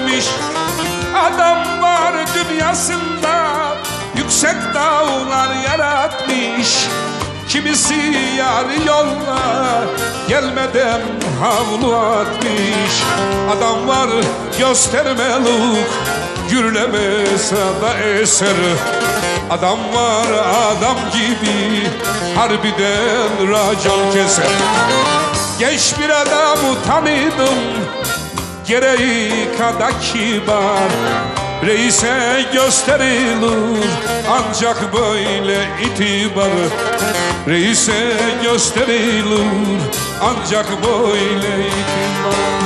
etmiş. Adam var dünyasında yüksek dağlar yaratmış. Kimisi yarı yolla gelmeden havlu atmış. Adam var göstermelik, gürlemese da eser. Adam var adam gibi, harbiden racon keser. Genç bir adamı tanıdım, gereği kadar kibar. Reise gösterilir ancak böyle itibar. Reise gösterilir ancak böyle itibar.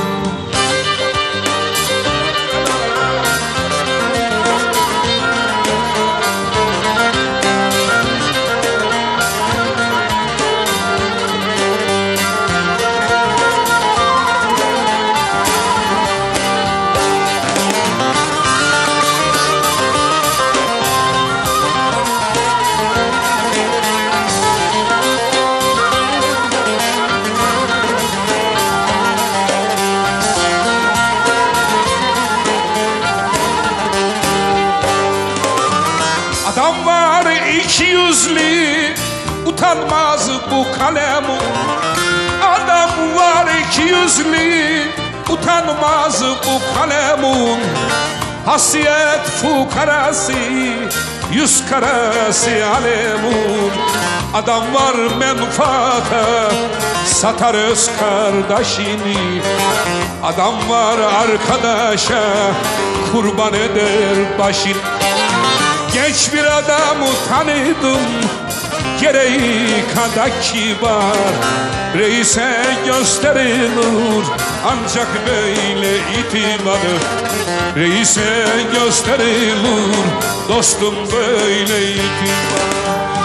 Adam var iki yüzlü, utanmaz bu kalemun. Adam var iki yüzlü, utanmaz bu kalemun. Hasiyet fukarası, yüz karası alemun. Adam var menfaata, satar öz kardeşini. Adam var arkadaşa, kurban eder başını. Genç bir adamı tanıdım, gereği kadar kibar. Reise gösterilir ancak böyle itibar. Reise gösterilir dostum böyle itibar.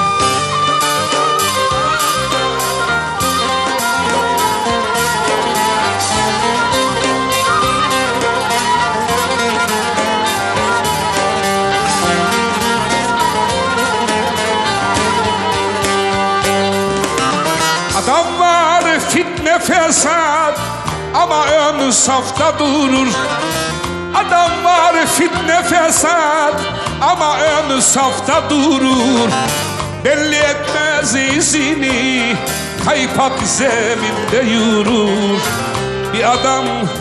Adam var fitne fesat ama ön safta durur. Adam var fitne fesat ama ön safta durur. Belli etmez izini, kaypak zeminde yürür. Bir adam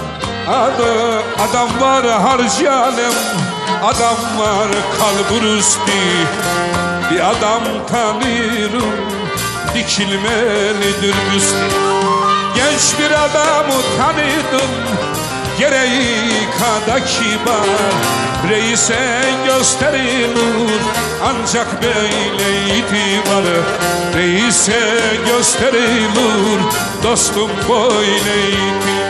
var harcanem, adam var kalbur üstü. Bir adam tanırım, dikilmelidir büstü. Genç bir adamı tanıdım, gereği kadar kibar. Reise gösterilir ancak böyle itibar. Reise gösterilir dostum böyle itibar.